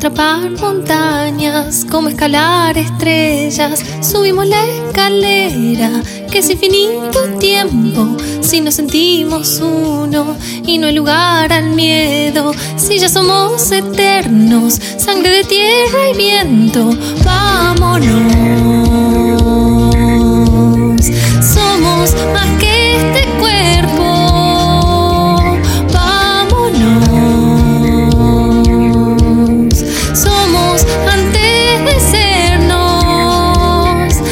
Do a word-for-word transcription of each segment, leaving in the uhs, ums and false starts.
trepar montañas, como escalar estrellas. Subimos la escalera, que es infinito tiempo, si nos sentimos uno y no hay lugar al miedo. Si ya somos eternos, sangre de tierra y viento, vámonos. Somos más que este cuerpo, vámonos. Somos antes de sernos,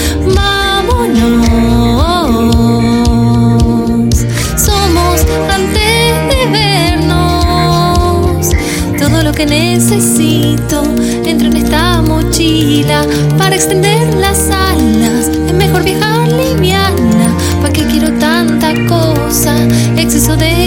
vámonos. Somos antes de vernos. Todo lo que necesito entro en esta mochila para extender las alas. Es mejor viajar liviana. ¿Para qué quiero tanta cosa? Exceso de